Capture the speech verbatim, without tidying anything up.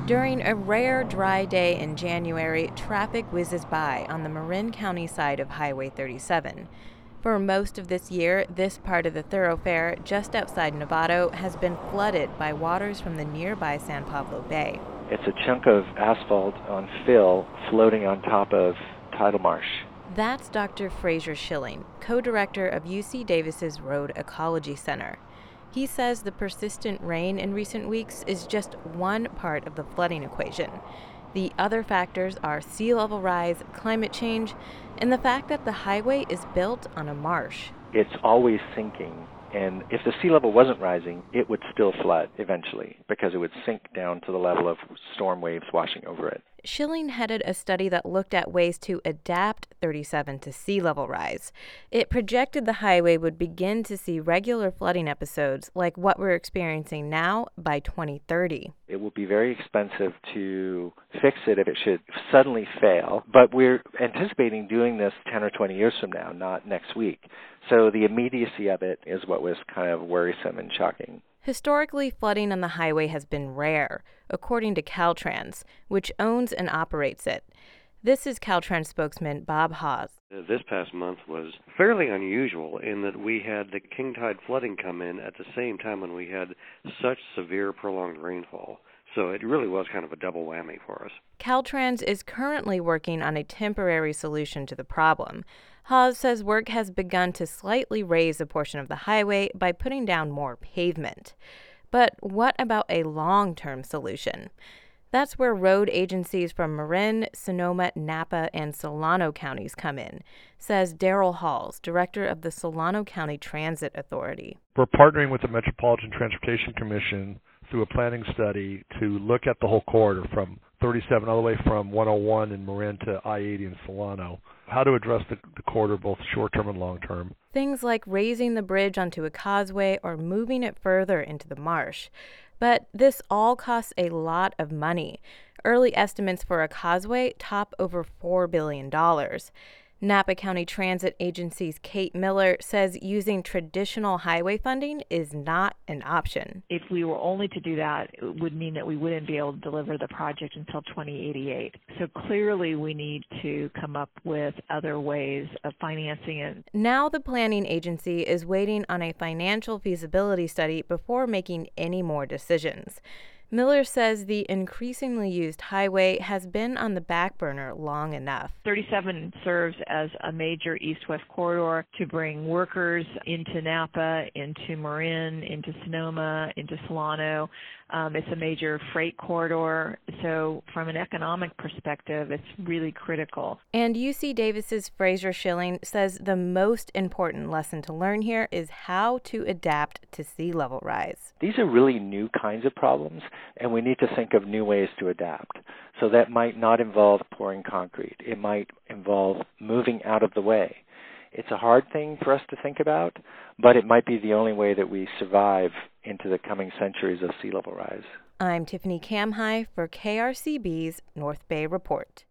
During a rare dry day in January, traffic whizzes by on the Marin County side of Highway thirty-seven. For most of this year, this part of the thoroughfare just outside Novato has been flooded by waters from the nearby San Pablo Bay. It's a chunk of asphalt on fill floating on top of tidal marsh. That's Doctor Fraser Schilling, co-director of U C Davis's Road Ecology Center. He says the persistent rain in recent weeks is just one part of the flooding equation. The other factors are sea level rise, climate change, and the fact that the highway is built on a marsh. It's always sinking, and if the sea level wasn't rising, it would still flood eventually because it would sink down to the level of storm waves washing over it. Schilling headed a study that looked at ways to adapt thirty-seven to sea level rise. It projected the highway would begin to see regular flooding episodes like what we're experiencing now by twenty thirty. It will be very expensive to fix it if it should suddenly fail, but we're anticipating doing this ten or twenty years from now, not next week. So the immediacy of it is what was kind of worrisome and shocking. Historically, flooding on the highway has been rare, according to Caltrans, which owns and operates it. This is Caltrans spokesman Bob Haas. This past month was fairly unusual in that we had the king tide flooding come in at the same time when we had such severe prolonged rainfall. So it really was kind of a double whammy for us. Caltrans is currently working on a temporary solution to the problem. Haas says work has begun to slightly raise a portion of the highway by putting down more pavement. But what about a long-term solution? That's where road agencies from Marin, Sonoma, Napa, and Solano counties come in, says Daryl Halls, director of the Solano County Transit Authority. We're partnering with the Metropolitan Transportation Commission through a planning study to look at the whole corridor from thirty-seven all the way from one oh one in Marin to I eighty in Solano. How to address the, the corridor both short-term and long-term. Things like raising the bridge onto a causeway or moving it further into the marsh. But this all costs a lot of money. Early estimates for a causeway top over four billion dollars. Napa County Transit Agency's Kate Miller says using traditional highway funding is not an option. If we were only to do that, it would mean that we wouldn't be able to deliver the project until twenty eighty-eight. So clearly we need to come up with other ways of financing it. Now the planning agency is waiting on a financial feasibility study before making any more decisions. Miller says the increasingly used highway has been on the back burner long enough. thirty-seven serves as a major east-west corridor to bring workers into Napa, into Marin, into Sonoma, into Solano. Um, it's a major freight corridor. So from an economic perspective, it's really critical. And U C Davis's Fraser Schilling says the most important lesson to learn here is how to adapt to sea level rise. These are really new kinds of problems, and we need to think of new ways to adapt. So that might not involve pouring concrete. It might involve moving out of the way. It's a hard thing for us to think about, but it might be the only way that we survive into the coming centuries of sea level rise. I'm Tiffany Kamhai for K R C B's North Bay Report.